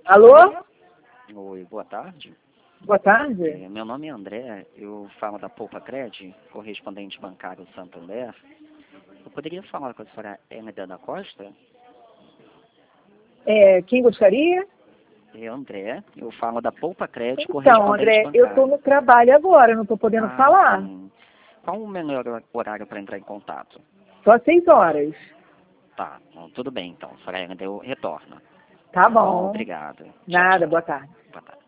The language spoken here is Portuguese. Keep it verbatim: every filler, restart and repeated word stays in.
Alô? Oi, boa tarde. Boa tarde. É, meu nome é André, eu falo da Poupa Cred, correspondente bancário Santander. Eu poderia falar com a senhora Hélida da Costa? É, quem gostaria? É André, eu falo da Poupa Cred, Então, correspondente André, eu estou bancário. no trabalho agora, não estou podendo Ah, falar. sim. Qual o melhor horário para entrar em contato? Só seis horas. Tá, bom, tudo bem então, a senhora Hélida eu retorno. Tá Tá bom, bom. obrigado. Tchau, Nada, tchau. boa tarde. Boa tarde.